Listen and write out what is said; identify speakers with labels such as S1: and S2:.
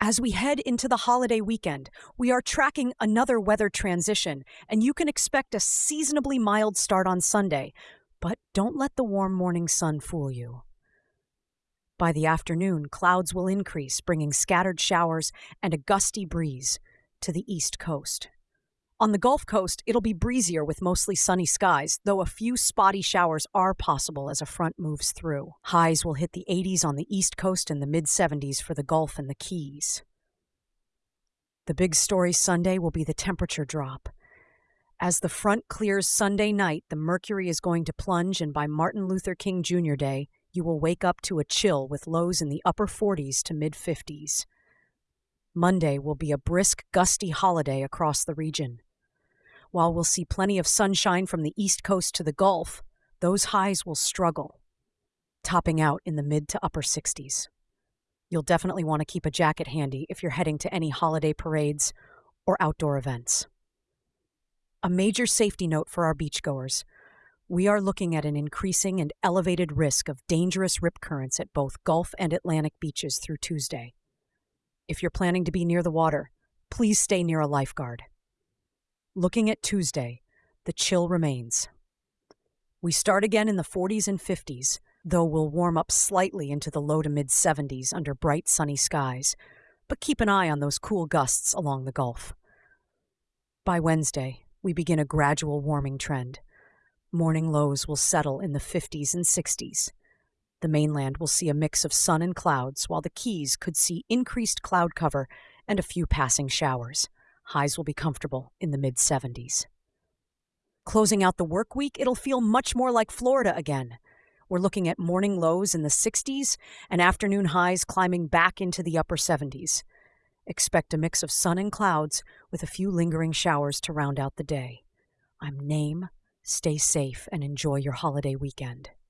S1: As we head into the holiday weekend, we are tracking another weather transition, and you can expect a seasonably mild start on Sunday. But don't let the warm morning sun fool you. By the afternoon, clouds will increase, bringing scattered showers and a gusty breeze to the east coast. On the Gulf Coast, it'll be breezier with mostly sunny skies, though a few spotty showers are possible as a front moves through. Highs will hit the 80s on the East Coast and the mid-70s for the Gulf and the Keys. The big story Sunday will be the temperature drop. As the front clears Sunday night, the mercury is going to plunge, and by Martin Luther King Jr. Day, you will wake up to a chill with lows in the upper 40s to mid-50s. Monday will be a brisk, gusty holiday across the region. While we'll see plenty of sunshine from the East Coast to the Gulf, those highs will struggle, topping out in the mid to upper 60s. You'll definitely want to keep a jacket handy if you're heading to any holiday parades or outdoor events. A major safety note for our beachgoers: we are looking at an increasing and elevated risk of dangerous rip currents at both Gulf and Atlantic beaches through Tuesday. If you're planning to be near the water, please stay near a lifeguard. Looking at Tuesday, the chill remains. We start again in the 40s and 50s, though we'll warm up slightly into the low to mid-70s under bright sunny skies, but keep an eye on those cool gusts along the Gulf. By Wednesday, we begin a gradual warming trend. Morning lows will settle in the 50s and 60s. The mainland will see a mix of sun and clouds, while the Keys could see increased cloud cover and a few passing showers. Highs will be comfortable in the mid-70s. Closing out the work week, it'll feel much more like Florida again. We're looking at morning lows in the 60s and afternoon highs climbing back into the upper 70s. Expect a mix of sun and clouds with a few lingering showers to round out the day. I'm Naeem. Stay safe and enjoy your holiday weekend.